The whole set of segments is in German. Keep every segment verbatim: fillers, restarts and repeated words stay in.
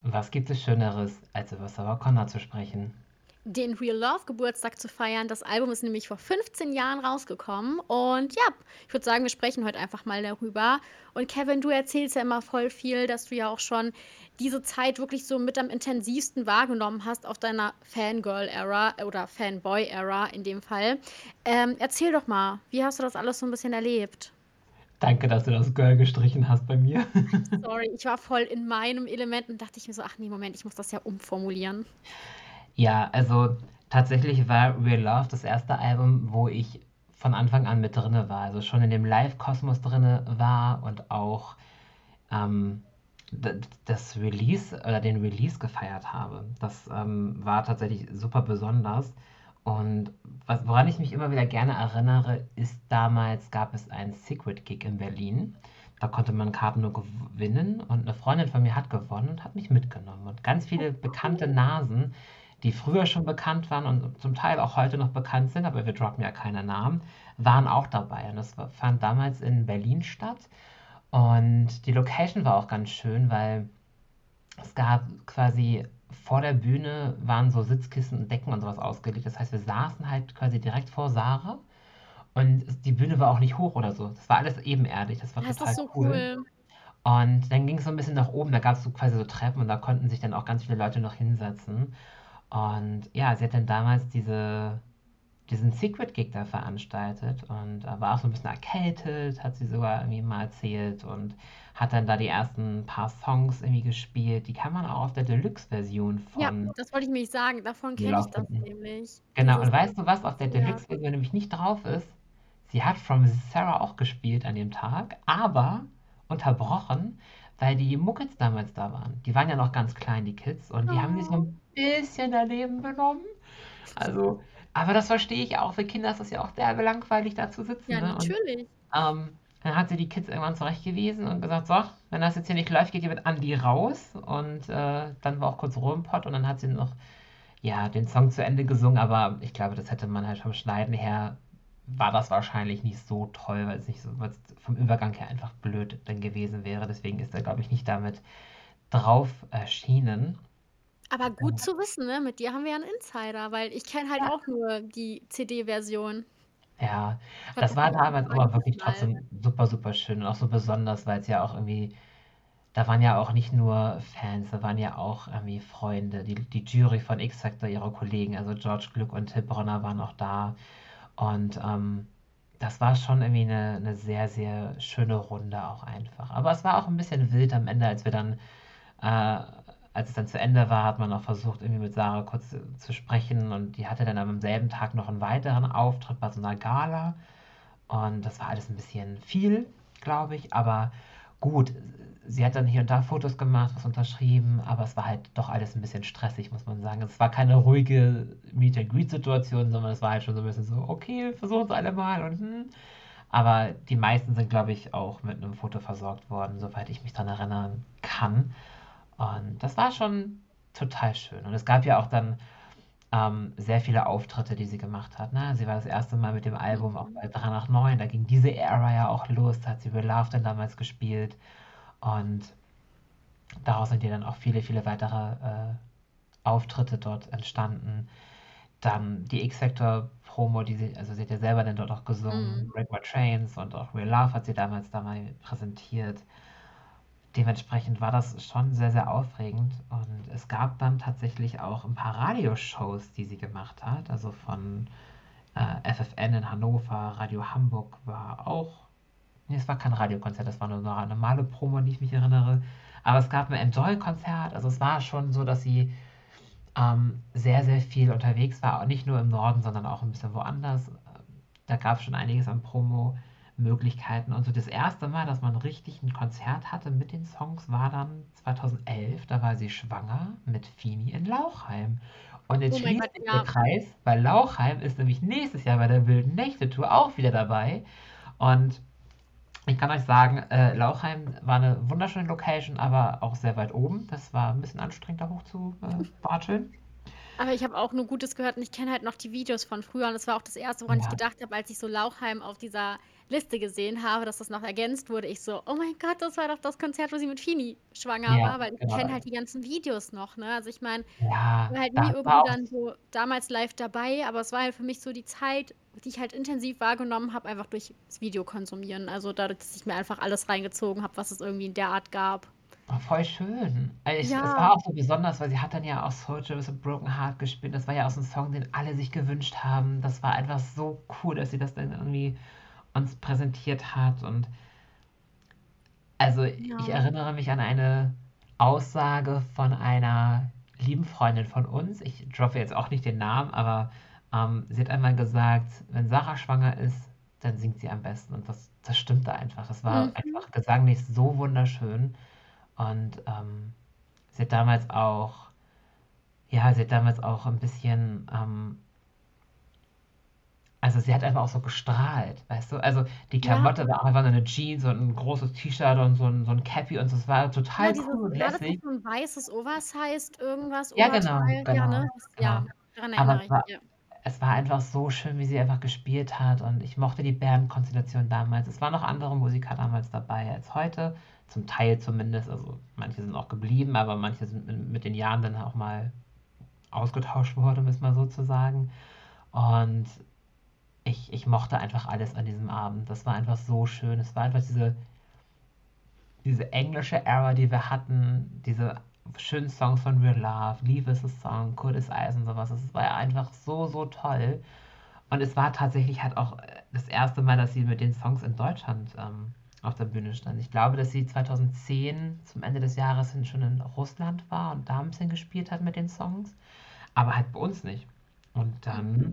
Was gibt es Schöneres, als über Sarah Connor zu sprechen? Den Real Love Geburtstag zu feiern. Das Album ist nämlich vor fünfzehn Jahren rausgekommen und ja, ich würde sagen, wir sprechen heute einfach mal darüber. Und Kevin, du erzählst ja immer voll viel, dass du ja auch schon diese Zeit wirklich so mit am intensivsten wahrgenommen hast auf deiner Fangirl-Era oder Fanboy-Era in dem Fall. Ähm, erzähl doch mal, wie hast du das alles so ein bisschen erlebt? Danke, dass du das Girl gestrichen hast bei mir. Sorry, ich war voll in meinem Element und dachte ich mir so, ach nee, Moment, ich muss das ja umformulieren. Ja, also tatsächlich war Real Love das erste Album, wo ich von Anfang an mit drinne war. Also schon in dem Live-Kosmos drinne war und auch ähm, d- das Release oder den Release gefeiert habe. Das ähm, war tatsächlich super besonders. Und was, woran ich mich immer wieder gerne erinnere, ist damals gab es einen Secret Gig in Berlin. Da konnte man Karten nur gewinnen und eine Freundin von mir hat gewonnen und hat mich mitgenommen. Und ganz viele bekannte Cool. Nasen, die früher schon bekannt waren und zum Teil auch heute noch bekannt sind, aber wir droppen ja keine Namen, waren auch dabei. Und das war- fand damals in Berlin statt. Und die Location war auch ganz schön, weil es gab quasi vor der Bühne waren so Sitzkissen und Decken und sowas ausgelegt. Das heißt, wir saßen halt quasi direkt vor Sarah und die Bühne war auch nicht hoch oder so. Das war alles ebenerdig. Das war Das ist total so cool. cool. Und dann ging es so ein bisschen nach oben. Da gab es so quasi so Treppen und da konnten sich dann auch ganz viele Leute noch hinsetzen. Und ja, sie hat dann damals diese diesen Secret Gig da veranstaltet und äh, war auch so ein bisschen erkältet, hat sie sogar irgendwie mal erzählt und hat dann da die ersten paar Songs irgendwie gespielt. Die kann man auch auf der Deluxe-Version Ja, von das wollte ich nämlich sagen. Davon Real kenne ich Love das finden. nämlich. Genau, Dieses und weißt du, was auf der ja. Deluxe-Version nämlich nicht drauf ist? Sie hat From Sarah auch gespielt an dem Tag, aber unterbrochen, weil die Muckets damals da waren. Die waren ja noch ganz klein, die Kids, und die haben sich so Oh. ein bisschen daneben benommen. Also, aber das verstehe ich auch. Für Kinder ist das ja auch derbe langweilig, da zu sitzen, Ja, ne? Und natürlich. ähm, dann hat sie die Kids irgendwann zurechtgewiesen und gesagt, so, wenn das jetzt hier nicht läuft, geht ihr mit Andi raus. Und äh, dann war auch kurz Ruhe im Pott und dann hat sie noch, ja, den Song zu Ende gesungen, aber ich glaube, das hätte man halt vom Schneiden her, war das wahrscheinlich nicht so toll, weil es nicht so, weil es vom Übergang her einfach blöd dann gewesen wäre. Deswegen ist er, glaube ich, nicht damit drauf erschienen. Aber gut zu wissen, ne? Mit dir haben wir ja 'n Insider, weil ich kenne halt auch nur die C D-Version. Ja, Ich habe das auch war die damals aber wirklich Original. trotzdem super, super schön und auch so besonders, weil es ja auch irgendwie, da waren ja auch nicht nur Fans, da waren ja auch irgendwie Freunde. Die, die Jury von X Factor, ihre Kollegen, also George Glück und Till Bronner waren auch da. Und ähm, das war schon irgendwie eine, eine sehr, sehr schöne Runde auch einfach. Aber es war auch ein bisschen wild am Ende, als wir dann äh, als es dann zu Ende war, hat man auch versucht, irgendwie mit Sarah kurz zu, zu sprechen und die hatte dann am selben Tag noch einen weiteren Auftritt bei so einer Gala und das war alles ein bisschen viel, glaube ich, aber gut, sie hat dann hier und da Fotos gemacht, was unterschrieben, aber es war halt doch alles ein bisschen stressig, muss man sagen. Es war keine ruhige Meet-and-Greet-Situation, sondern es war halt schon so ein bisschen so, okay, versuchen es alle mal und hm. Aber die meisten sind, glaube ich, auch mit einem Foto versorgt worden, soweit ich mich daran erinnern kann. Und das war schon total schön. Und es gab ja auch dann ähm, sehr viele Auftritte, die sie gemacht hat. Ne? Sie war das erste Mal mit dem Album auch Mhm. bei drei nach neun. Da ging diese Ära ja auch los. Da hat sie Real Love dann damals gespielt. Und daraus sind ja dann auch viele, viele weitere äh, Auftritte dort entstanden. Dann die X-Factor-Promo, die sie, also sie hat ja selber dann dort auch gesungen. Mhm. Break My Trains und auch Real Love hat sie damals da mal präsentiert. Dementsprechend war das schon sehr, sehr aufregend. Und es gab dann tatsächlich auch ein paar Radioshows, die sie gemacht hat. Also von äh, F F N in Hannover, Radio Hamburg war auch. Nee, es war kein Radiokonzert, das war nur eine normale Promo, an die ich mich erinnere. Aber es gab ein Enjoy-Konzert. Also es war schon so, dass sie ähm, sehr, sehr viel unterwegs war. Nicht nur im Norden, sondern auch ein bisschen woanders. Da gab es schon einiges an Promo-Möglichkeiten. Und so das erste Mal, dass man richtig ein Konzert hatte mit den Songs, war dann zweitausendelf. Da war sie schwanger mit Fini in Lauchheim. Und jetzt Oh mein schließt Gott, sich der ja. Kreis, weil Lauchheim ist nämlich nächstes Jahr bei der Wilden Nächte-Tour auch wieder dabei. Und ich kann euch sagen, äh, Lauchheim war eine wunderschöne Location, aber auch sehr weit oben. Das war ein bisschen anstrengend, da hoch zu äh, watscheln. Aber ich habe auch nur Gutes gehört und ich kenne halt noch die Videos von früher und das war auch das Erste, woran ich Ja, gedacht habe, als ich so Lauchheim auf dieser Liste gesehen habe, dass das noch ergänzt wurde, ich so: „Oh mein Gott, das war doch das Konzert, wo sie mit Fini schwanger Ja, war“, weil ich genau. kenne halt die ganzen Videos noch, ne? Also, ich meine, ich Ja, war halt nie das irgendwie war auch dann so damals live dabei, aber es war halt für mich so die Zeit, die ich halt intensiv wahrgenommen habe, einfach durchs Video konsumieren. Also, dadurch, dass ich mir einfach alles reingezogen habe, was es irgendwie in der Art gab. oh, voll schön. Also, ich es Ja, war auch so besonders, weil sie hat dann ja auch „Soldier with a Broken Heart“ gespielt. Das war ja auch so 'n Song, den alle sich gewünscht haben. Das war einfach so cool, dass sie das dann irgendwie uns präsentiert hat. Und also, ich ja, erinnere mich an eine Aussage von einer lieben Freundin von uns. Ich droppe jetzt auch nicht den Namen, aber, ähm, sie hat einmal gesagt: „Wenn Sarah schwanger ist, dann singt sie am besten.“ Und das das stimmte einfach. Das war mhm, einfach gesanglich so wunderschön. Und, ähm, sie hat damals auch ja, sie hat damals auch 'n bisschen, ähm also, sie hat einfach auch so gestrahlt, weißt du? Also, die ja. Klamotte war auch einfach nur 'ne Jeans und 'n großes T-Shirt und so 'n so 'n Cappy und so. Es war Ja, total dieses cool und war das lässig. nicht so 'n weißes Oversized irgendwas Ja, genau, Oberteil? Ja, genau, ne? Das genau. ja, daran Aber erinnere es ich mich, war ja. es war einfach so schön, wie sie einfach gespielt hat, und ich mochte die Bandkonstellation damals. Es waren noch andere Musiker damals dabei als heute, zum Teil zumindest. Also, manche sind auch geblieben, aber manche sind m mit den Jahren dann auch mal ausgetauscht worden, um es mal so zu sagen. Und ich ich mochte einfach alles an diesem Abend. Das war einfach so schön. Es war einfach diese diese englische Era, die wir hatten, diese schönen Songs von Real Love, Leave is a Song, Cold as Ice und sowas. Das war ja einfach so, so toll. Und es war tatsächlich halt auch äh, das erste Mal, dass sie mit den Songs in Deutschland ähm, auf der Bühne stand. Ich glaube, dass sie zweitausendzehn zum Ende des Jahres hin schon in Russland war und da ein bisschen gespielt hat mit den Songs, aber halt bei uns nicht. Und Mhm. dann,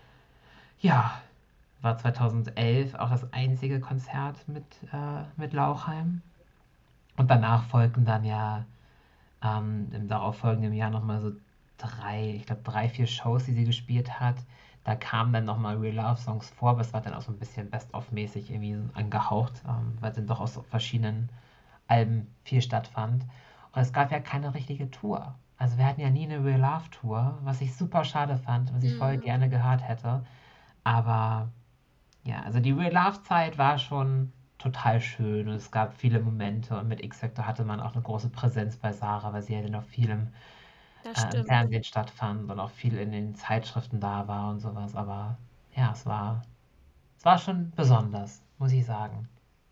ja, war zweitausendelf auch das einzige Konzert mit, äh, mit Lauchheim. Und danach folgten dann ja ähm, im darauffolgenden Jahr nochmal so drei, ich glaube drei, vier Shows, die sie gespielt hat. Da kamen dann nochmal Real Love Songs vor, aber es war dann auch so ein bisschen Best-of-mäßig irgendwie so angehaucht, ähm, weil dann doch aus so verschiedenen Alben viel stattfand. Und es gab ja keine richtige Tour. Also wir hatten ja nie eine Real Love Tour, was ich super schade fand, was ich voll Mhm. gerne gehört hätte. Aber ja, also die Real Love Zeit war schon total schön und es gab viele Momente, und mit X-Factor hatte man auch eine große Präsenz bei Sarah, weil sie ja dann auch viel im, Das äh, im stimmt. Fernsehen stattfand und auch viel in den Zeitschriften da war und sowas. Aber ja, es war, es war schon besonders, muss ich sagen.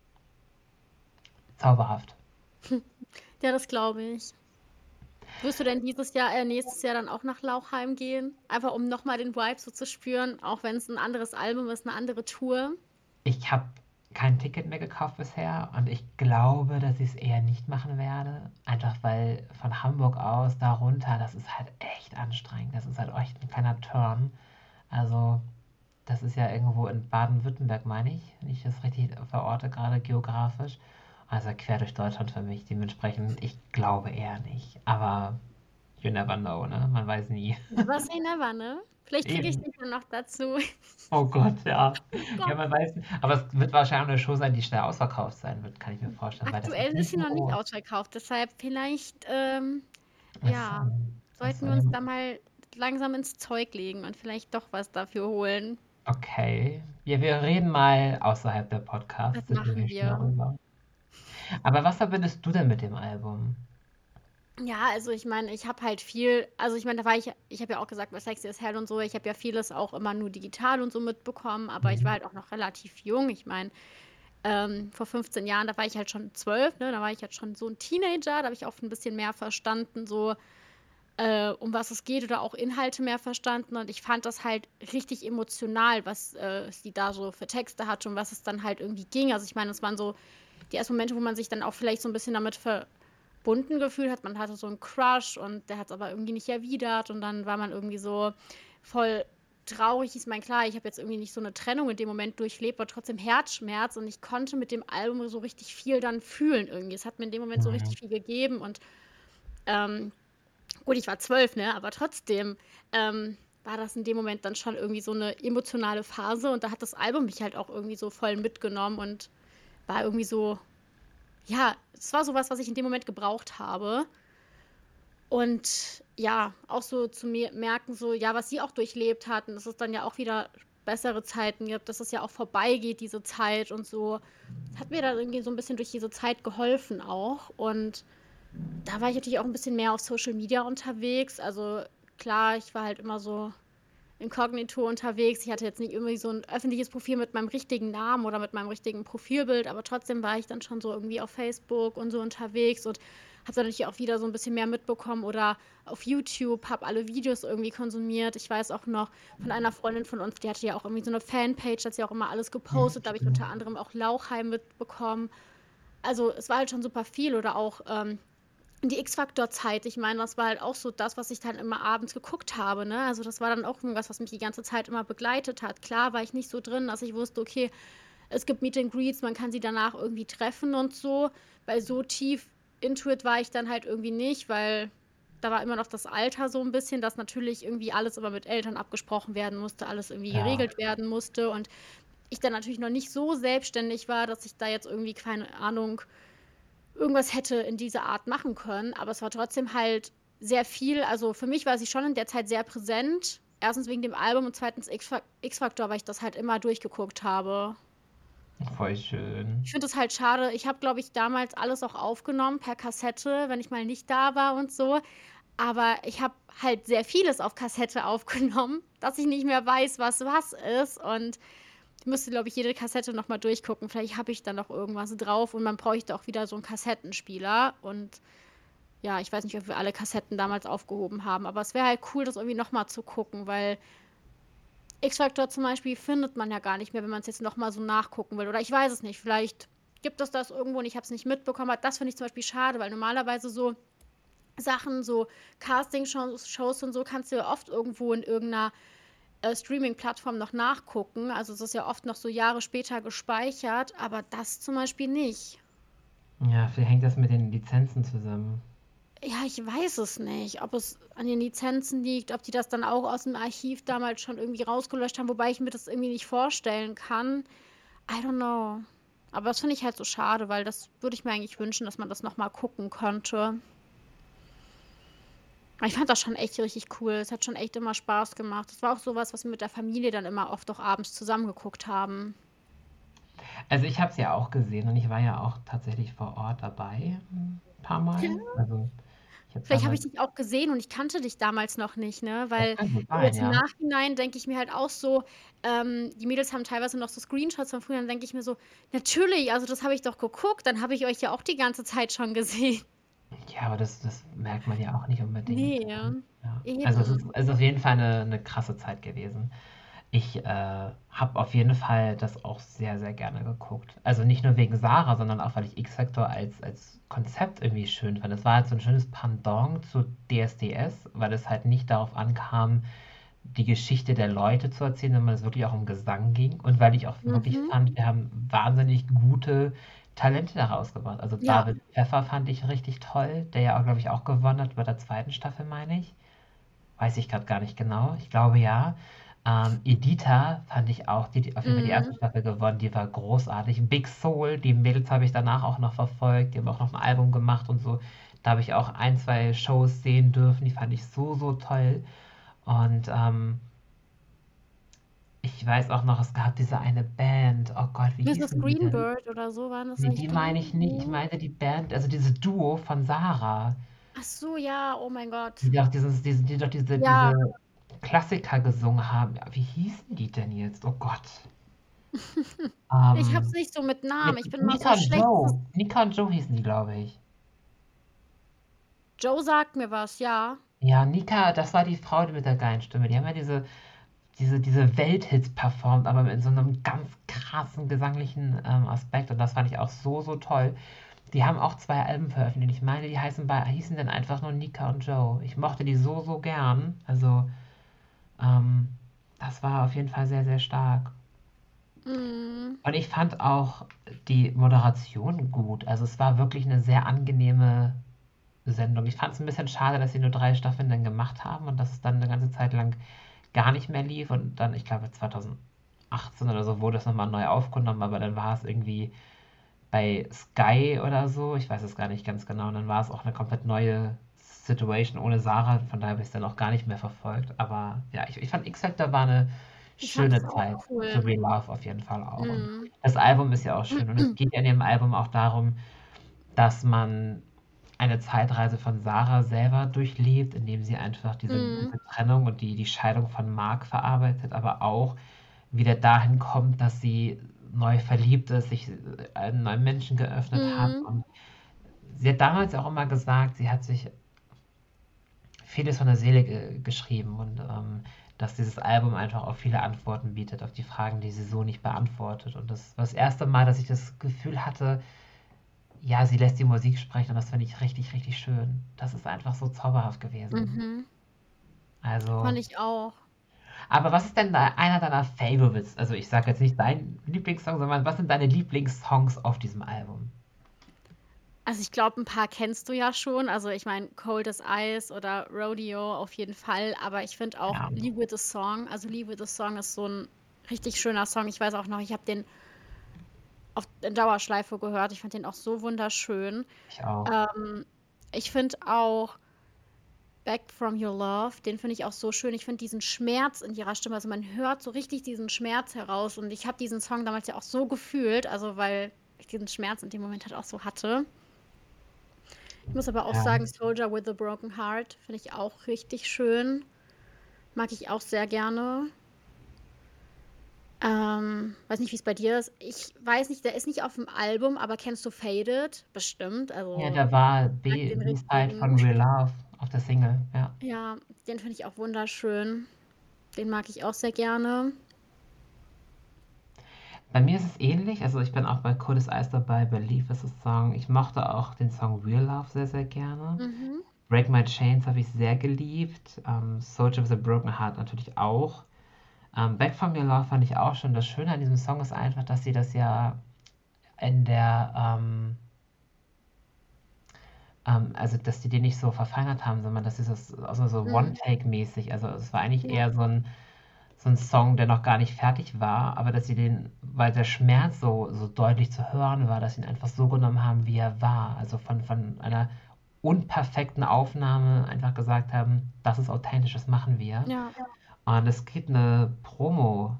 Zauberhaft. Ja, das glaube ich. Wirst du denn dieses Jahr äh, nächstes Jahr dann auch nach Lauchheim gehen? Einfach um noch mal den Vibe so zu spüren, auch wenn's 'n anderes Album ist, 'ne andere Tour? Ich habe kein Ticket mehr gekauft bisher und ich glaube, dass ich es eher nicht machen werde. Einfach weil von Hamburg aus da runter, das ist halt echt anstrengend. Das ist halt echt ein kleiner Turn. Also, das ist ja irgendwo in Baden-Württemberg, meine ich, wenn ich das richtig verorte, gerade geografisch. Also quer durch Deutschland für mich. Dementsprechend, ich glaube eher nicht. Aber you never know, ne? Man weiß nie. Never say never, ne? Vielleicht kriege ich Eben. dich dann noch dazu. Oh Gott, ja. Oh Ja, Gott. man weiß nicht. Aber es wird wahrscheinlich eine Show sein, die schnell ausverkauft sein wird, kann ich mir vorstellen, weil das ist Aktuell ist nicht sie noch nicht so. ausverkauft, deshalb vielleicht, ähm, Es, ja, ähm, es, sollten wir uns da ähm, mal langsam ins Zeug legen und vielleicht doch was dafür holen. okay. Ja, wir reden mal außerhalb der Das machen Podcast-Situation wir. darüber. Aber was verbindest du denn mit dem Album? Ja, also ich meine, ich habe halt viel also ich meine, da war ich ich habe ja auch gesagt, bei Sexy as Hell und so, ich habe ja vieles auch immer nur digital und so mitbekommen, aber ich war Mhm. halt auch noch relativ jung. Ich meine, ähm, vor fünfzehn Jahren, da war ich halt schon zwölf, ne? Da war ich halt schon so ein Teenager, da habe ich auch ein bisschen mehr verstanden, so, äh, um was es geht oder auch Inhalte mehr verstanden und ich fand das halt richtig emotional, was, äh, sie da so für Texte hatte und was es dann halt irgendwie ging. Also, ich meine, es waren so die ersten Momente, wo man sich dann auch vielleicht so ein bisschen damit verbunden gefühlt hat. Man hatte so einen Crush und der hat es aber irgendwie nicht erwidert und dann war man irgendwie so voll traurig. Ich meine, klar, ich habe jetzt irgendwie nicht so eine Trennung in dem Moment durchlebt, aber trotzdem Herzschmerz und ich konnte mit dem Album so richtig viel dann fühlen irgendwie. Es hat mir in dem Moment so Mhm. richtig viel gegeben und, ähm gut, ich war zwölf, ne, aber trotzdem, ähm, war das in dem Moment dann schon irgendwie so eine emotionale Phase und da hat das Album mich halt auch irgendwie so voll mitgenommen und war irgendwie so ja, es war so was, was ich in dem Moment gebraucht habe. Und ja, auch so zu mir merken, so, ja, was sie auch durchlebt hat. Und das ist dann ja auch wieder bessere Zeiten gibt, dass es ja auch vorbeigeht, diese Zeit und so. Hat mir dann irgendwie so ein bisschen durch diese Zeit geholfen auch. Und da war ich natürlich auch ein bisschen mehr auf Social Media unterwegs. Also klar, ich war halt immer so inkognito unterwegs. Ich hatte jetzt nicht irgendwie so ein öffentliches Profil mit meinem richtigen Namen oder mit meinem richtigen Profilbild, aber trotzdem war ich dann schon so irgendwie auf Facebook und so unterwegs und habe dann natürlich auch wieder so ein bisschen mehr mitbekommen oder auf YouTube, habe alle Videos irgendwie konsumiert. Ich weiß auch noch von einer Freundin von uns, die hatte ja auch irgendwie so eine Fanpage, hat sie auch immer alles Mhm, gepostet. Da habe ich stimmt. unter anderem auch Lauchheim mitbekommen. Also es war halt schon super viel oder auch ähm, die X-Factor-Zeit. Ich meine, das war halt auch so das, was ich dann immer abends geguckt habe, ne? Also das war dann auch irgendwas, was mich die ganze Zeit immer begleitet hat. Klar war ich nicht so drin, dass ich wusste, okay, es gibt Meet and Greets, man kann sie danach irgendwie treffen und so, weil so tief into it war ich dann halt irgendwie nicht, weil da war immer noch das Alter so ein bisschen, dass natürlich irgendwie alles immer mit Eltern abgesprochen werden musste, alles irgendwie Ja. geregelt werden musste und ich dann natürlich noch nicht so selbstständig war, dass ich da jetzt irgendwie, keine Ahnung, irgendwas hätte in dieser Art machen können, aber es war trotzdem halt sehr viel. Also für mich war sie schon in der Zeit sehr präsent. Erstens wegen dem Album und zweitens X-Fac- X-Factor, weil ich das halt immer durchgeguckt habe. Voll schön. Ich finde es halt schade. Ich habe, glaube ich, damals alles auch aufgenommen per Kassette, wenn ich mal nicht da war und so. Aber ich habe halt sehr vieles auf Kassette aufgenommen, dass ich nicht mehr weiß, was was ist. Und ich müsste, glaube ich, jede Kassette noch mal durchgucken. Vielleicht habe ich dann noch irgendwas drauf und man bräuchte auch wieder so einen Kassettenspieler. Und ja, ich weiß nicht, ob wir alle Kassetten damals aufgehoben haben, aber es wäre halt cool, das irgendwie noch mal zu gucken, weil X-Factor zum Beispiel findet man ja gar nicht mehr, wenn man es jetzt noch mal so nachgucken will. Oder ich weiß es nicht, vielleicht gibt es das irgendwo und ich habe es nicht mitbekommen. Das finde ich zum Beispiel schade, weil normalerweise so Sachen, so Casting-Shows Shows und so kannst du ja oft irgendwo in irgendeiner äh, Streaming-Plattform noch nachgucken. Also es ist ja oft noch so Jahre später gespeichert, aber das zum Beispiel nicht. Ja, vielleicht hängt das mit den Lizenzen zusammen. Ja, ich weiß es nicht, ob es an den Lizenzen liegt, ob die das dann auch aus dem Archiv damals schon irgendwie rausgelöscht haben, wobei ich mir das irgendwie nicht vorstellen kann. I don't know. Aber das finde ich halt so schade, weil das würde ich mir eigentlich wünschen, dass man das nochmal gucken könnte. Aber ich fand das schon echt richtig cool. Es hat schon echt immer Spaß gemacht. Das war auch sowas, was wir mit der Familie dann immer oft auch abends zusammen geguckt haben. Also ich habe es ja auch gesehen und ich war ja auch tatsächlich vor Ort dabei, ein paar Mal. Also ich habe Vielleicht habe ich damals, dich auch gesehen und ich kannte dich damals noch nicht, ne? das Weil kann gut sein, jetzt im ja. Nachhinein denke ich mir halt auch so, ähm, die Mädels haben teilweise noch so Screenshots von früher, dann denke ich mir so, natürlich, also das habe ich doch geguckt, dann habe ich euch ja auch die ganze Zeit schon gesehen. Ja, aber das, das merkt man ja auch nicht unbedingt. Nee, Ne? Ja. Also es ist, eben. es ist auf jeden Fall eine, eine krasse Zeit gewesen. Ich äh, habe auf jeden Fall das auch sehr, sehr gerne geguckt. Also nicht nur wegen Sarah, sondern auch, weil ich X-Factor als, als Konzept irgendwie schön fand. Es war halt so ein schönes Pendant zu D S D S, weil es halt nicht darauf ankam, die Geschichte der Leute zu erzählen, sondern es wirklich auch um Gesang ging. Und weil ich auch wirklich Mhm. fand, wir haben wahnsinnig gute Talente daraus gebracht. Also Ja. David Pfeffer fand ich richtig toll, der ja auch, glaube ich, auch gewonnen hat bei der zweiten Staffel, meine ich. Weiß ich gerade gar nicht genau. Ich glaube ja. Ähm, Editha fand ich auch, die, die auf jeden Fall die erste Mhm. Staffel gewonnen, die war großartig. Big Soul, die Mädels habe ich danach auch noch verfolgt, die haben auch noch ein Album gemacht und so. Da habe ich auch ein, zwei Shows sehen dürfen, die fand ich so, so toll. Und ähm, ich weiß auch noch, es gab diese eine Band. Oh Gott, wie Misses hießen die denn? Greenbird oder so, waren das Nee, die nicht meine die? ich nicht. Ich Nee. meinte die Band, also dieses Duo von Sarah, Ach so, ja, oh mein die Gott. doch dieses, diese, die doch diese, Ja, diese Klassiker gesungen haben. Ja, wie hießen die denn jetzt? Oh Gott. ich hab's Ähm, nicht so mit Namen. Ich mit bin mal so Nika und schlecht. Joe. Nika und Joe hießen die, glaube ich. Joe sagt mir was, ja. Ja, Nika, das war die Frau mit der geilen Stimme. Die haben ja diese, diese, diese Welthits performt, aber in so einem ganz krassen gesanglichen ähm, Aspekt. Und das fand ich auch so, so toll. Die haben auch zwei Alben veröffentlicht. Ich meine, die heißen bei, hießen dann einfach nur Nika und Joe. Ich mochte die so, so gern. Also, ähm, das war auf jeden Fall sehr, sehr stark. Mm. Und ich fand auch die Moderation gut. Also es war wirklich eine sehr angenehme Sendung. Ich fand es ein bisschen schade, dass sie nur drei Staffeln dann gemacht haben und dass es dann eine ganze Zeit lang gar nicht mehr lief. Und dann, ich glaube, zwanzig achtzehn oder so wurde es nochmal neu aufgenommen, aber dann war es irgendwie bei Sky oder so. Ich weiß es gar nicht ganz genau. Und dann war es auch eine komplett neue Situation ohne Sarah. Von daher habe ich es dann auch gar nicht mehr verfolgt. Aber ja, ich, ich fand X-Factor war eine Ich fand schöne das auch Zeit für cool. Real Love auf jeden Fall auch. Und Mhm. das Album ist ja auch schön. Und es geht ja in dem Album auch darum, dass man eine Zeitreise von Sarah selber durchlebt, indem sie einfach diese, Mhm. diese Trennung und die, die Scheidung von Mark verarbeitet, aber auch wieder dahin kommt, dass sie neu verliebt ist, sich einem neuen Menschen geöffnet hat. Mhm. Und sie hat damals auch immer gesagt, sie hat sich vieles von der Seele ge geschrieben und ähm, dass dieses Album einfach auch viele Antworten bietet auf die Fragen, die sie so nicht beantwortet. Und das war das erste Mal, dass ich das Gefühl hatte, ja, sie lässt die Musik sprechen und das finde ich richtig, richtig schön. Das ist einfach so zauberhaft gewesen. Mhm. Also, Fand ich auch. aber was ist denn da einer deiner Favorites? Also ich sage jetzt nicht dein Lieblingssong, sondern was sind deine Lieblingssongs auf diesem Album? Also, ich glaube, ein paar kennst du ja schon. Also, ich meine, „Cold as Ice“ oder „Rodeo“ auf jeden Fall, aber ich finde auch Ja, „Leave with a Song“, also, „Leave with a Song“ ist so ein richtig schöner Song. Ich weiß auch noch, ich habe den auf in Dauerschleife gehört. Ich fand den auch so wunderschön. ich auch. Ähm, Ich finde auch „Back from Your Love“, den finde ich auch so schön. Ich finde diesen Schmerz in ihrer Stimme, also, man hört so richtig diesen Schmerz heraus und ich habe diesen Song damals ja auch so gefühlt, also, weil ich diesen Schmerz in dem Moment halt auch so hatte. Ich muss aber auch Ja. sagen, „Soldier with a Broken Heart“ finde ich auch richtig schön. Mag ich auch sehr gerne. Ähm, weiß nicht, wie es bei dir ist. Ich weiß nicht, der ist nicht auf dem Album, aber kennst du „Faded“? Bestimmt, Ja, also da war sag B- den B-Side richtigen. von Real Love auf der Single, ja. Ja, den finde ich auch wunderschön. Den mag ich auch sehr gerne. Bei mir ist es ähnlich, also ich bin auch bei Cold as Ice dabei, Believe ist das Song. Ich mochte auch den Song Real Love sehr, sehr gerne. Mhm. Break My Chains habe ich sehr geliebt. Ähm, Soldier with a Broken Heart natürlich auch. Ähm, Back from Your Love fand ich auch schon. Das Schöne an diesem Song ist einfach, dass sie das ja in der, ähm, ähm, also dass die den nicht so verfeinert haben, sondern dass sie das also so Mhm. One-Take-mäßig, also es war eigentlich Ja. eher so ein, so ein Song, der noch gar nicht fertig war, aber dass sie den, weil der Schmerz so, so deutlich zu hören war, dass sie ihn einfach so genommen haben, wie er war. Also von, von einer unperfekten Aufnahme einfach gesagt haben, das ist authentisch, das machen wir. Ja. Und es gibt eine Promo,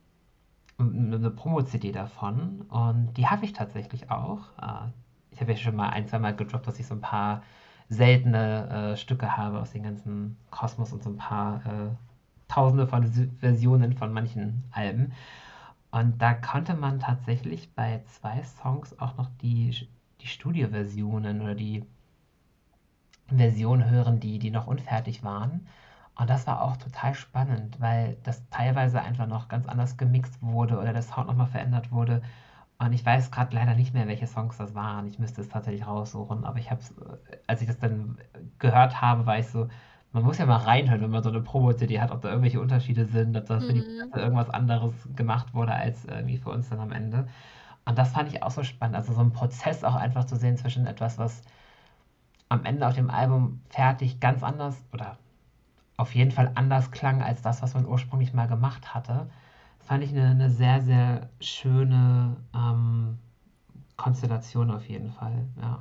eine Promo-C D davon und die habe ich tatsächlich auch. Äh, Ich habe ja schon mal ein, zwei Mal gedroppt, dass ich so ein paar seltene äh, Stücke habe aus dem ganzen Kosmos und so ein paar äh, Tausende von S- Versionen von manchen Alben. Und da konnte man tatsächlich bei zwei Songs auch noch die, die Studioversionen oder die Version hören, die, die noch unfertig waren. Und das war auch total spannend, weil das teilweise einfach noch ganz anders gemixt wurde oder der Sound nochmal verändert wurde. Und ich weiß gerade leider nicht mehr, welche Songs das waren. Ich müsste es tatsächlich raussuchen. Aber ich habe es, als ich das dann gehört habe, war ich so, man muss ja mal reinhören, wenn man so eine Promo-C D hat, ob da irgendwelche Unterschiede sind, ob da für die Mhm. Presse irgendwas anderes gemacht wurde als irgendwie für uns dann am Ende. Und das fand ich auch so spannend. Also so ein Prozess auch einfach zu sehen zwischen etwas, was am Ende auf dem Album fertig ganz anders oder auf jeden Fall anders klang als das, was man ursprünglich mal gemacht hatte. Das fand ich eine, eine sehr, sehr schöne ähm, Konstellation auf jeden Fall. Ja.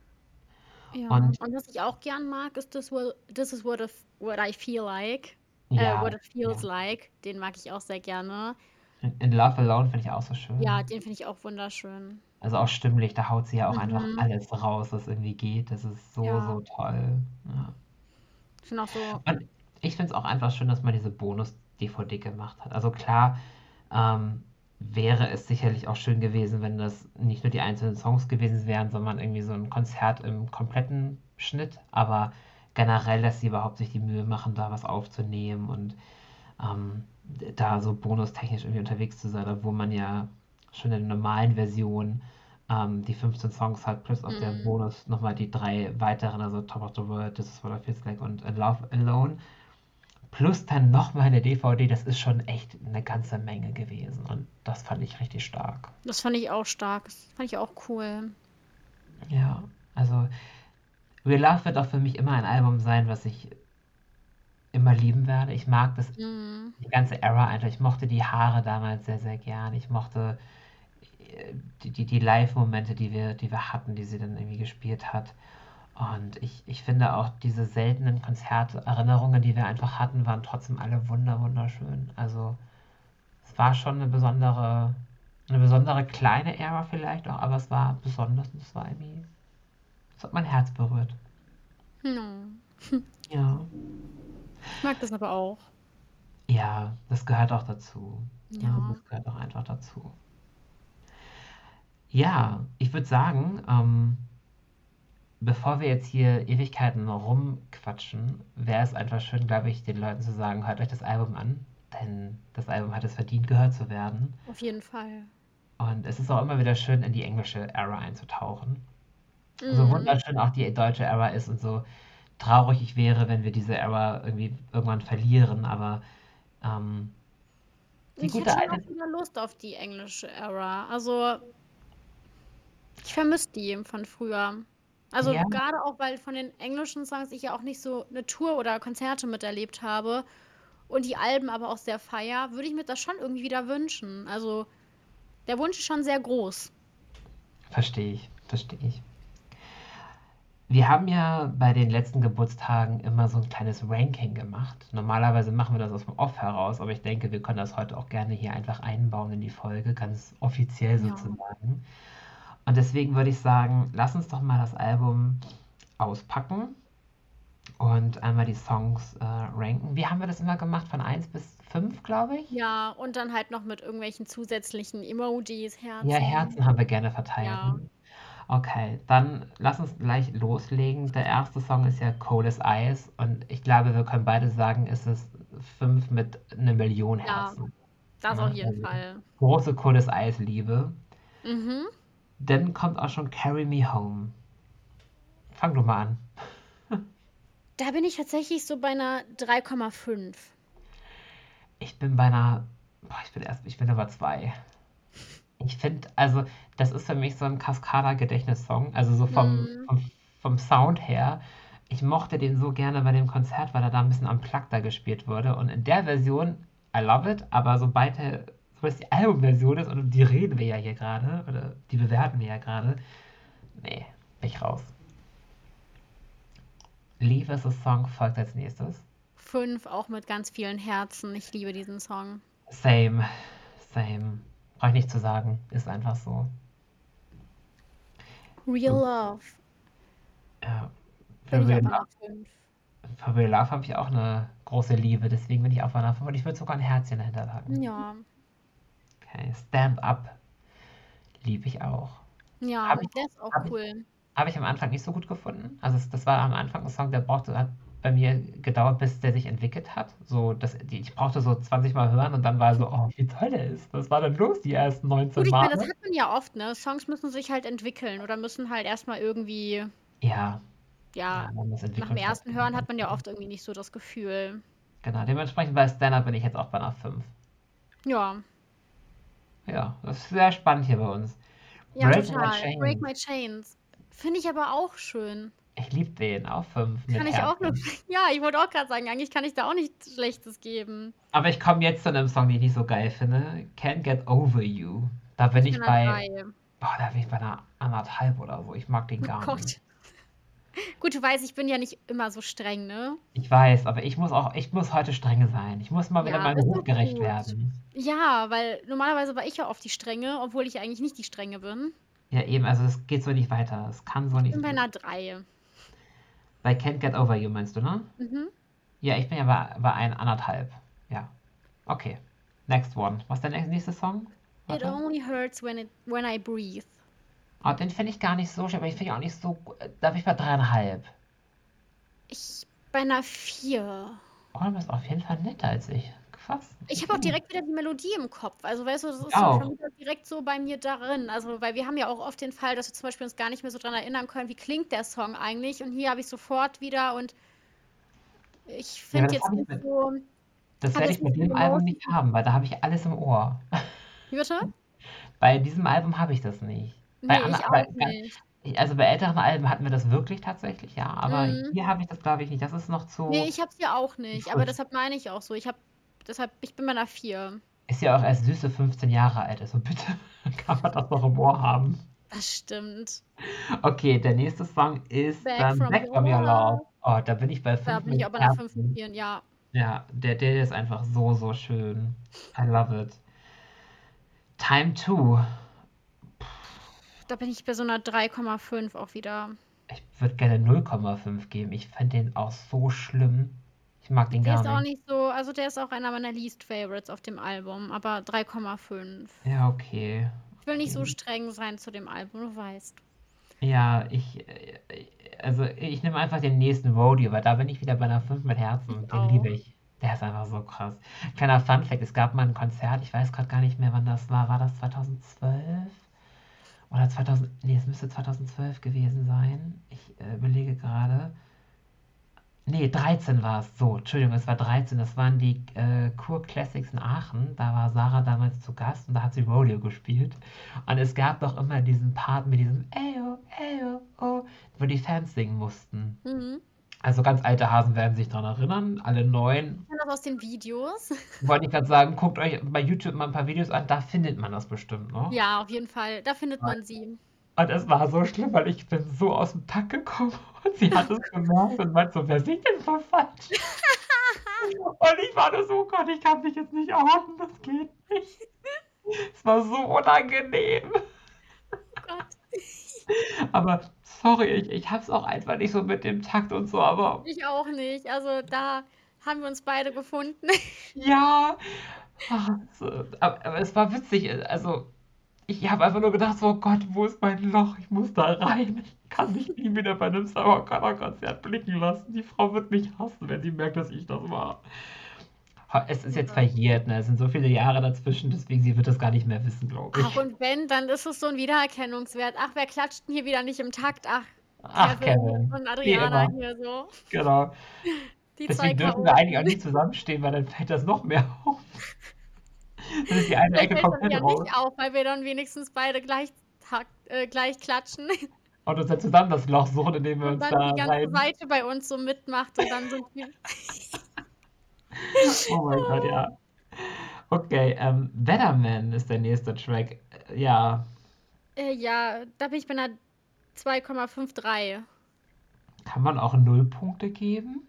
Ja. Und Und was ich auch gern mag, ist „This Will This Is What If What I Feel Like“, äh, ja, „What It Feels ja. Like“, den mag ich auch sehr gerne. In, in Love Alone finde ich auch so Ja, schön. den finde ich auch wunderschön. Also auch stimmlich, da haut sie ja auch einfach Mhm. alles raus, was irgendwie geht. Das ist so, Ja, so toll. Ja. ich finde auch so. Und ich finde es auch einfach schön, dass man diese Bonus-D V D gemacht hat. Also klar, ähm, wäre es sicherlich auch schön gewesen, wenn das nicht nur die einzelnen Songs gewesen wären, sondern irgendwie so ein Konzert im kompletten Schnitt. Aber generell, dass sie überhaupt sich die Mühe machen, da was aufzunehmen und ähm, da so bonustechnisch irgendwie unterwegs zu sein, obwohl man ja schon in der normalen Version ähm, die fünfzehn Songs hat, plus auf der Mhm. Bonus nochmal die drei weiteren, also Top of the World, This Is What I Feels Like und In Love Alone. Plus dann nochmal eine D V D, das ist schon echt eine ganze Menge gewesen. Und das fand ich richtig stark. Das fand ich auch stark. Das fand ich auch cool. Ja, also Real Love wird auch für mich immer ein Album sein, was ich immer lieben werde. Ich mag das, Mhm. die ganze Era einfach. Ich mochte die Haare damals sehr, sehr gern. Ich mochte äh, die, die, die Live-Momente, die wir, die wir hatten, die sie dann irgendwie gespielt hat. Und ich, ich finde auch diese seltenen Konzerterinnerungen, die wir einfach hatten, waren trotzdem alle wunder, wunderschön. Also Es war schon eine besondere, eine besondere kleine Ära vielleicht auch, aber es war besonders und es war irgendwie, es hat mein Herz berührt. No. Ja. Ich mag das aber auch. Ja, das gehört auch dazu. Ja, Ja. das gehört auch einfach dazu. Ja, ich würde sagen, ähm, bevor wir jetzt hier Ewigkeiten rumquatschen, wäre es einfach schön, glaube ich, den Leuten zu sagen, hört euch das Album an, denn das Album hat es verdient, gehört zu werden. Auf jeden Fall. Und es ist auch immer wieder schön, in die englische Era einzutauchen. So Mhm. wunderschön auch die deutsche Era ist und so traurig ich wäre, wenn wir diese Era irgendwie irgendwann verlieren, aber ähm, die Ich hätte gute schon auch alte, wieder Lust auf die englische Era. Also, ich vermisse die von früher. Also, ja, gerade auch, weil von den englischen Songs ich ja auch nicht so eine Tour oder Konzerte miterlebt habe und die Alben aber auch sehr feier, würde ich mir das schon irgendwie wieder wünschen. Also, der Wunsch ist schon sehr groß. verstehe ich, verstehe ich. Wir haben ja bei den letzten Geburtstagen immer so ein kleines Ranking gemacht. Normalerweise machen wir das aus dem Off heraus, aber ich denke, wir können das heute auch gerne hier einfach einbauen in die Folge, ganz offiziell Ja. sozusagen. Und deswegen würde ich sagen, lass uns doch mal das Album auspacken und einmal die Songs äh, ranken. Wie haben wir das immer gemacht? Von eins bis fünf, glaube ich? Ja, und dann halt noch mit irgendwelchen zusätzlichen Emojis, Ja, Herzen. Herzen haben wir gerne verteilt. Ja. Ne? Okay, dann lass uns gleich loslegen. Der erste Song ist ja Cold as Ice und ich glaube, wir können beide sagen, es ist fünf mit einer Million Ja, Herzen. das auf Ne? jeden Also Fall. große Cold as Ice Liebe. Mhm. Dann kommt auch schon Carry Me Home. Fang du mal an. Da bin ich tatsächlich so bei einer drei Komma fünf. Ich bin bei einer, boah, ich bin erst, ich bin aber zwei. Ich finde, also, das ist für mich so ein Kaskada-Gedächtnissong. Also so vom, Mhm. vom, vom Sound her. Ich mochte den so gerne bei dem Konzert, weil er da ein bisschen am Plug da gespielt wurde. Und in der Version, I love it, aber sobald, er, sobald es die Albumversion ist, und um die reden wir ja hier gerade, oder die bewerten wir ja gerade, nee, bin ich raus. Leave is a Song folgt als nächstes. Fünf, auch mit ganz vielen Herzen. Ich liebe diesen Song. Same, same. Brauche ich nicht zu sagen, ist einfach so. Real Love Ja, bin für ich Real auf einer Love, fünf. für Real Love habe ich auch eine große Liebe, deswegen bin ich auf einer fünf und ich würde sogar ein Herzchen dahinter sagen. Ja, Okay, Stand Up liebe ich auch. ja, Habe ich, der ist auch hab ich, cool. hab ich am Anfang nicht so gut gefunden. Also es, das war am Anfang ein Song, der brauchte, hat bei mir gedauert, bis der sich entwickelt hat. So, das, die, ich brauchte so zwanzig Mal hören und dann war so, oh, wie toll der ist. Was war denn los die ersten Gut, neunzehn ich meine, das Male? hat man ja oft, ne? Songs müssen sich halt entwickeln oder müssen halt erstmal irgendwie, Ja, ja, ja, man muss nach dem Entwicklungszeit ersten Hören geben. hat man ja oft irgendwie nicht so das Gefühl. Genau, dementsprechend bei Stand Up bin ich jetzt auch bei einer fünf. Ja, Ja, das ist sehr spannend hier bei uns. ja, Break My total. Break Chains. My Chains. Finde ich aber auch schön. Ich liebe den, auch fünf Kann mit ich auch nur, Herzen. ja, ich wollte auch gerade sagen, eigentlich kann ich da auch nichts Schlechtes geben. Aber ich komme jetzt zu einem Song, den ich nicht so geil finde. Can't Get Over You. Da bin Ich ich bin an bei, drei. boah, da bin ich bei einer anderthalb oder so. Ich mag den Oh gar nicht. Gott. Gut, du weißt, ich bin ja nicht immer so streng, ne? Ich weiß, aber ich muss auch, ich muss heute streng sein. Ich muss mal wieder Ja, meinem ist Ruf doch gerecht gut. werden. Ja, weil normalerweise war ich ja oft die Strenge, obwohl ich eigentlich nicht die Strenge bin. Ja, eben, also es geht so nicht weiter. Es kann so Ich nicht bin bei gehen. einer drei. Bei Can't Get Over You meinst du, ne? Mhm. Ja, ich bin ja bei, bei ein anderthalb. Ja. Okay. Next one. Was ist der nächste nächste Song? It Warte. only hurts when it when I breathe. Oh, den finde ich gar nicht so schön, aber ich finde ihn auch nicht so. gu- Da bin ich bei dreieinhalb. Ich bei einer vier. Oh, du bist auf jeden Fall netter als ich. Krass. Ich habe auch Okay. direkt wieder die Melodie im Kopf. Also, weißt du, das Ich ist so schon auch. wieder direkt so bei mir darin. Also, weil wir haben ja auch oft den Fall, dass wir zum Beispiel uns gar nicht mehr so dran erinnern können, wie klingt der Song eigentlich. Und hier habe ich sofort wieder und ich Ja, aber finde das jetzt habe ich nicht mit, so, das habe werde jetzt ich nicht mit so die dem Album nicht Emotion. haben, weil da habe ich alles im Ohr. Wie bitte? Bei diesem Album habe ich das nicht. Bei Nee, anderen, ich aber auch ganz, nicht. also bei älteren Alben hatten wir das wirklich tatsächlich, ja. Aber Mhm. hier habe ich das, glaube ich, nicht. Das ist noch Nee, zu ich hab's ja auch nicht. Aber frisch. deshalb meine ich auch so. Ich hab, deshalb, ich bin bei einer vier. Ist ja auch erst süße fünfzehn Jahre alt. Also bitte kann man das noch im Ohr haben. Das stimmt. Okay, der nächste Song ist Back dann from Back your from Your Love. love. Oh, da bin ich bei Da fünf bin ich mit auch bei einer fünf von Herzen. vier. Ja. Ja, der, der ist einfach so, so schön. I love it. Time two. Da bin ich bei so einer drei Komma fünf auch wieder. Ich würde gerne null Komma fünf geben. Ich fand den auch so schlimm. Ich mag den Der gar ist auch nicht. nicht so, also der ist auch einer meiner Least Favorites auf dem Album, aber drei Komma fünf. Ja, okay. Ich will nicht so Okay. streng sein zu dem Album, du weißt. Ja, ich, äh, also ich nehme einfach den nächsten Rodeo, weil da bin ich wieder bei einer fünf mit Herzen. Ich Den liebe auch. ich. Der ist einfach so krass. Kleiner Funfact, es gab mal ein Konzert, ich weiß gerade gar nicht mehr, wann das war. War das zweitausendzwölf? Oder zweitausend, nee, es müsste zweitausendzwölf gewesen sein. Ich äh, überlege gerade. Nee, dreizehn war es. So, Entschuldigung, es war dreizehn. Das waren die äh, Kur Classics in Aachen. Da war Sarah damals zu Gast und da hat sie Rodeo gespielt. Und es gab doch immer diesen Part mit diesem Eyo, Eyo, oh, wo die Fans singen mussten. Mhm. Also ganz alte Hasen werden sich daran erinnern. Alle neuen. Ich kenne das aus den Videos. Wollte ich gerade sagen, guckt euch bei YouTube mal ein paar Videos an, da findet man das bestimmt noch. Ja, auf jeden Fall. Da findet man sie. Und es war so schlimm, weil ich bin so aus dem Takt gekommen und sie hat es gemerkt und meinte so, wer singt denn so falsch? Und ich war nur so, oh Gott, ich kann mich jetzt nicht outen, das geht nicht. Es war so unangenehm. Oh Gott. Aber sorry, ich, ich hab's auch einfach nicht so mit dem Takt und so, aber Ich auch nicht. Also da haben wir uns beide gefunden. ja. Ach, es, äh, aber, aber es war witzig. Also, ich habe einfach nur gedacht, so, oh Gott, wo ist mein Loch? Ich muss da rein. Ich kann mich nie wieder bei einem Sarah Connor Konzert blicken lassen. Die Frau wird mich hassen, wenn sie merkt, dass ich das war. Ha- Es ist jetzt Ja. verjährt, ne? Es sind so viele Jahre dazwischen, deswegen sie wird das gar nicht mehr wissen, glaube Ach, ich. und wenn, dann ist es so ein Wiedererkennungswert. Ach, wer klatscht denn hier wieder nicht im Takt? Ach, Ach, Kevin Kevin, und wie Adriana immer, hier so. genau. Die zwei Deswegen dürfen wir eigentlich auch Chaoten. nicht zusammenstehen, weil dann fällt das noch mehr auf. Dann ist die eine Vielleicht Ecke fällt es dann komplett ja raus nicht auf, weil wir dann wenigstens beide gleich, takt, äh, gleich klatschen und uns dann zusammen das Loch suchen, indem wir und uns dann da die ganze rein. Seite bei uns so mitmacht und dann sind wir. Oh mein Gott, ja. Okay, ähm, Weatherman ist der nächste Track. Äh, Ja, Äh, ja, da bin ich bei einer zwei Komma fünf drei. kann man auch null Punkte geben?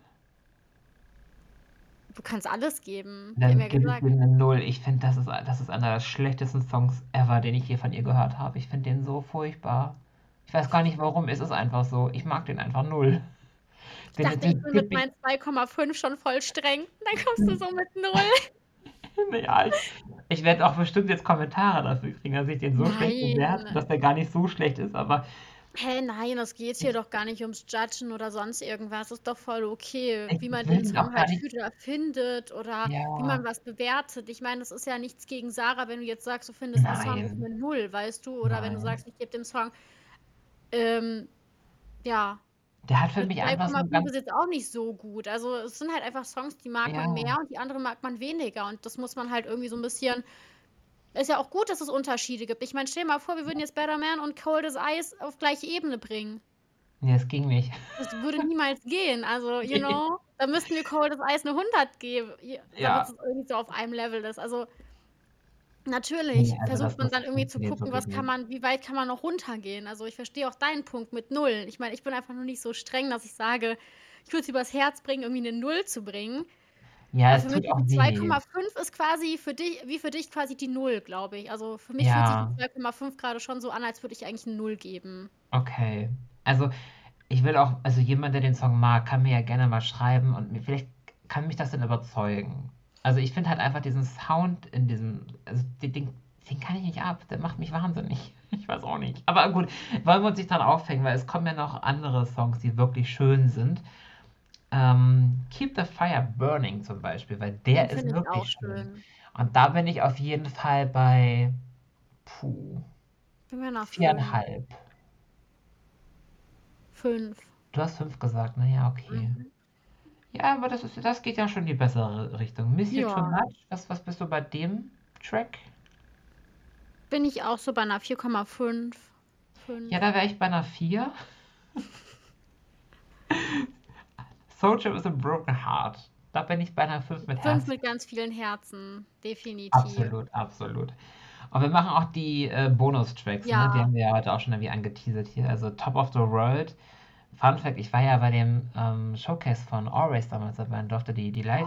Du kannst alles geben. Wir haben Dann ja gebe ich gesagt. dem eine null. Ich finde, das ist, das ist einer der schlechtesten Songs ever, den ich je von ihr gehört habe. Ich finde den so furchtbar. Ich weiß gar nicht warum, es ist einfach so. Ich mag den einfach null. Ich Den, dachte, ich den bin mit tippe ich. meinen zwei Komma fünf schon voll streng. Dann kommst du so mit null. Ja, ich, ich werde auch bestimmt jetzt Kommentare dafür kriegen, dass ich den so schlecht bewerte, Nein. dass der gar nicht so schlecht ist, aber Hä, nein, es geht hier doch gar nicht ums Judgen oder sonst irgendwas. Ist doch voll okay, ich wie man will den ihn auch Song gar halt nicht. fühlt oder findet oder wie Ja, man was bewertet. Ich meine, das ist ja nichts gegen Sarah, wenn du jetzt sagst, du findest, der Song ist nein, eine Null, weißt du? Oder wenn du nein. sagst, ich gebe dem Song, ähm, ja, Der hat für eine mich einfach so ein zwei Komma fünf ganz, ist jetzt auch nicht so gut. Also es sind halt einfach Songs, die mag man ja, mehr und die anderen mag man weniger. Und das muss man halt irgendwie so ein bisschen. Ist ja auch gut, dass es Unterschiede gibt. Ich meine, stell dir mal vor, wir würden jetzt Better Man und Cold as Ice auf gleiche Ebene bringen. nee, es ging nicht. Das würde niemals gehen. Also, you know, da müssten wir Cold as Ice eine hundert geben, damit Ja, es irgendwie so auf einem Level ist. Also, natürlich nee, also versucht das, man das dann irgendwie zu funktioniert gucken, wirklich was kann nicht. man, wie weit kann man noch runtergehen. Also, ich verstehe auch deinen Punkt mit Null. Ich meine, ich bin einfach nur nicht so streng, dass ich sage, ich würde es übers Herz bringen, irgendwie eine Null zu bringen. Ja, Aber es für mich tut ist auch die weh. zwei Komma fünf ist quasi für dich, wie für dich quasi die Null, glaube ich. Also für mich fühlt sich die Ja, zwei Komma fünf gerade schon so an, als würde ich eigentlich eine Null geben. okay. Also ich will auch, also jemand, der den Song mag, kann mir ja gerne mal schreiben und mir, vielleicht kann mich das dann überzeugen. Also ich finde halt einfach diesen Sound in diesem, also den, den, den kann ich nicht ab, der macht mich wahnsinnig. Ich weiß auch nicht. Aber gut, wollen wir uns nicht dran aufhängen, weil es kommen ja noch andere Songs, die wirklich schön sind. Ähm, Keep the Fire Burning zum Beispiel, weil Den der ist finde ich auch wirklich schön. schön. Und da bin ich auf jeden Fall bei, puh, Bin mir nach fünf. viereinhalb. Fünf. Du hast fünf gesagt, na ja, okay. Mhm. Ja, aber das ist, das geht ja schon in die bessere Richtung. Miss You Too Ja, Much, was, was bist du bei dem Track? bin ich auch so bei einer vier Komma fünf. Ja, Fünf. da wäre ich bei einer vier. Soldier with a Broken Heart. Da bin ich bei einer fünf mit Fünf Herz. mit ganz vielen Herzen. Definitiv. Absolut, absolut. Und wir machen auch die äh, Bonus-Tracks, ne? Die Ja. haben wir ja heute auch schon irgendwie angeteasert hier. Also Top of the World. Fun Fact, ich war ja bei dem ähm, Showcase von Always damals dabei und durfte die, die Live,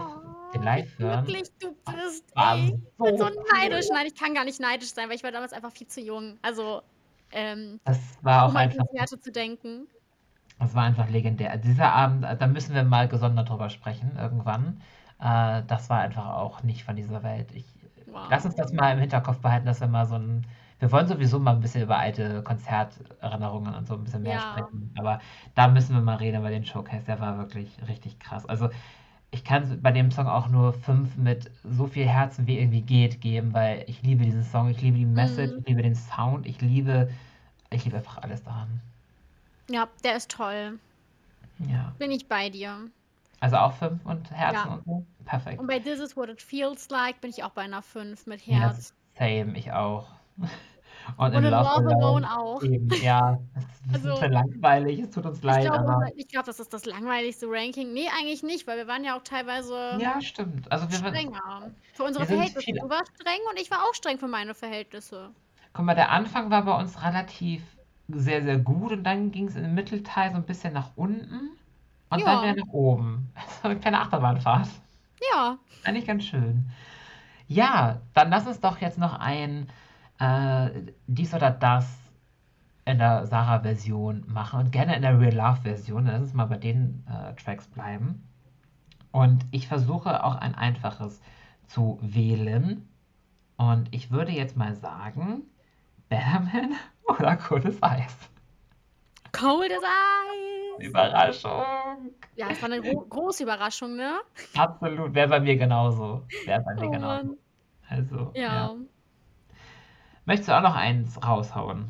den wie live hören. glücklich du Das bist, war ey. Ich bin so so cool. neidisch. Nein, ich kann gar nicht neidisch sein, weil ich war damals einfach viel zu jung. Also, ähm, Das war auch um an einfach Konzerte zu denken. das war einfach legendär. Also dieser Abend, äh, da müssen wir mal gesondert drüber sprechen irgendwann. Äh, das war einfach auch nicht von dieser Welt. Ich lass uns das Wow. mal im Hinterkopf behalten, dass wir mal so 'n wir wollen sowieso mal 'n bisschen über alte Konzerterinnerungen und so 'n bisschen mehr Ja. sprechen, aber da müssen wir mal reden über den Showcase, der war wirklich richtig krass. Also, ich kann bei dem Song auch nur fünf mit so viel Herzen wie irgendwie geht geben, weil ich liebe diesen Song, ich liebe die Message, Mhm. ich liebe den Sound, ich liebe ich liebe einfach alles daran. Ja, der ist toll. Ja. Bin ich bei dir. Also auch fünf und Herzen Ja. und so? Perfekt. Und bei „This Is What It Feels Like“ bin ich auch bei 'ner fünf mit Ja, Herz. same, ich auch. Und Und „In „In Love Love Alone“ Alone“ auch. eben, ja. Es ist 'n bisschen Also für langweilig, es tut uns ich leid, glaube, aber unser ich glaube, das ist das langweiligste Ranking. Ne, eigentlich nicht, weil wir waren ja auch teilweise Ja, stimmt. Also wir waren strenger für unsere wir sind Verhältnisse. viel Du warst streng und ich war auch streng für meine Verhältnisse. Guck mal, der Anfang war bei uns relativ sehr, sehr gut und dann ging's im Mittelteil so 'n bisschen nach unten und dann Ja. wieder nach oben. So 'ne kleine Achterbahnfahrt. Ja. Eigentlich ganz schön. Ja, dann lass uns doch jetzt noch ein, äh, dies oder das in der Sarah-Version machen und gerne in der Real Love-Version. Lass uns mal bei den, äh, Tracks bleiben. Und ich versuche auch ein einfaches zu wählen. Und ich würde jetzt mal sagen, Better Man oder Cold as Ice? Cold as Ice. Überraschung. Ja, es war 'ne gro große Überraschung, ne? Absolut, wäre bei mir genauso. Wäre bei mir Oh genauso. Mann. Also, ja. Ja. Möchtest du auch noch eins raushauen?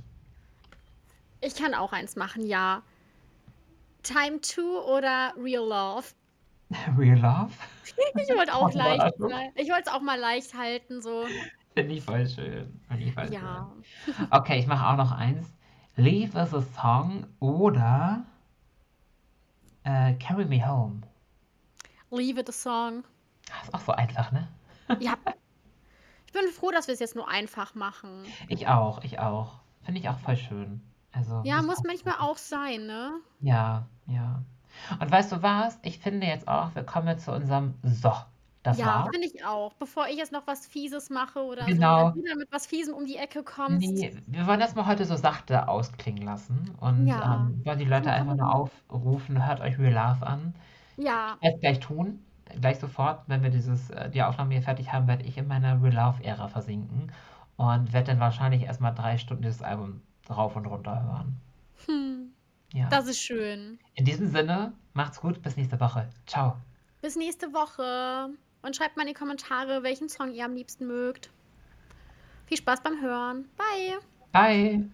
Ich kann auch eins machen, ja. „Time two“ oder „Real Love“? Real Love? Ich wollte auch Auch leicht Überraschung. sei ich wollte es auch mal leicht halten so. Finde ich voll schön. Finde ich voll schön. Ja. Okay, ich mache auch noch eins. „Leave Is a Song“ oder äh, „Carry Me Home“? „Leave It a Song“. Ah, ist auch so einfach, ne? Ja. Ich bin froh, dass wir's jetzt nur einfach machen. Ich auch, ich auch. Finde ich auch voll schön. Also, Ja, muss muss auch manchmal sein. auch sein, ne? Ja, ja. Und weißt du was? Ich finde jetzt auch, wir kommen jetzt zu unserem „So, das Ja, war's.“ finde ich auch. Bevor ich jetzt noch was Fieses mache oder so oder Genau. du dann mit was Fiesem um die Ecke kommst. Ne, wir wollen das mal heute so sachte ausklingen lassen und, Ja, ähm, wollen die so Leute einfach kann nur man aufrufen: „Hört euch Real Love an.“ Ja. Ich werde es gleich tun, gleich sofort, wenn wir dieses äh, die Aufnahme hier fertig haben, werde ich in meiner Real Love-Ära versinken und werde dann wahrscheinlich erst mal drei Stunden dieses Album rauf und runter hören. Hm. Ja. Das ist schön. In diesem Sinne, macht's gut, bis nächste Woche. Tschau. Bis nächste Woche und schreibt mal in die Kommentare, welchen Song ihr am liebsten mögt. Viel Spaß beim Hören. Bye. Bye.